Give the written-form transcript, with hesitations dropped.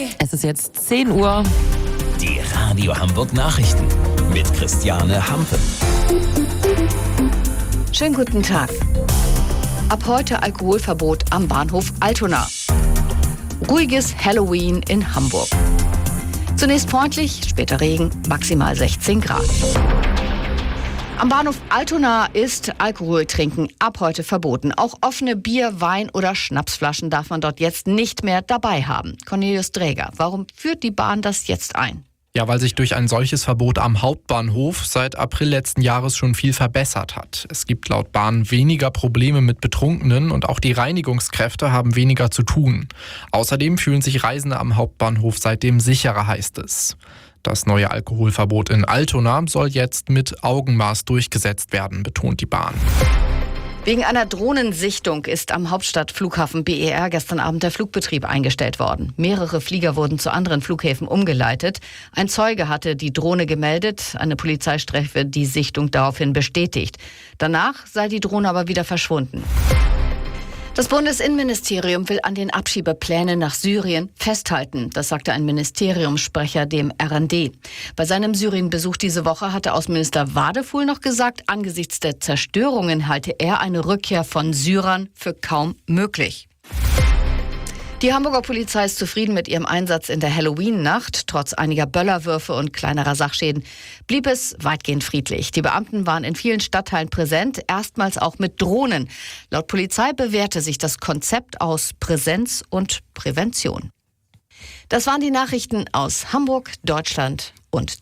Es ist jetzt 10 Uhr. Die Radio Hamburg Nachrichten mit Christiane Hampe. Schönen guten Tag. Ab heute Alkoholverbot am Bahnhof Altona. Ruhiges Halloween in Hamburg. Zunächst freundlich, später Regen, maximal 16 Grad. Am Bahnhof Altona ist Alkoholtrinken ab heute verboten. Auch offene Bier-, Wein- oder Schnapsflaschen darf man dort jetzt nicht mehr dabei haben. Cornelius Dräger, warum führt die Bahn das jetzt ein? Ja, weil sich durch ein solches Verbot am Hauptbahnhof seit April letzten Jahres schon viel verbessert hat. Es gibt laut Bahn weniger Probleme mit Betrunkenen und auch die Reinigungskräfte haben weniger zu tun. Außerdem fühlen sich Reisende am Hauptbahnhof seitdem sicherer, heißt es. Das neue Alkoholverbot in Altona soll jetzt mit Augenmaß durchgesetzt werden, betont die Bahn. Wegen einer Drohnensichtung ist am Hauptstadtflughafen BER gestern Abend der Flugbetrieb eingestellt worden. Mehrere Flieger wurden zu anderen Flughäfen umgeleitet. Ein Zeuge hatte die Drohne gemeldet, eine Polizeistreife die Sichtung daraufhin bestätigt. Danach sei die Drohne aber wieder verschwunden. Das Bundesinnenministerium will an den Abschiebeplänen nach Syrien festhalten. Das sagte ein Ministeriumssprecher dem RND. Bei seinem Syrien-Besuch diese Woche hatte Außenminister Wadefuhl noch gesagt, angesichts der Zerstörungen halte er eine Rückkehr von Syrern für kaum möglich. Die Hamburger Polizei ist zufrieden mit ihrem Einsatz in der Halloween-Nacht. Trotz einiger Böllerwürfe und kleinerer Sachschäden blieb es weitgehend friedlich. Die Beamten waren in vielen Stadtteilen präsent, erstmals auch mit Drohnen. Laut Polizei bewährte sich das Konzept aus Präsenz und Prävention. Das waren die Nachrichten aus Hamburg, Deutschland und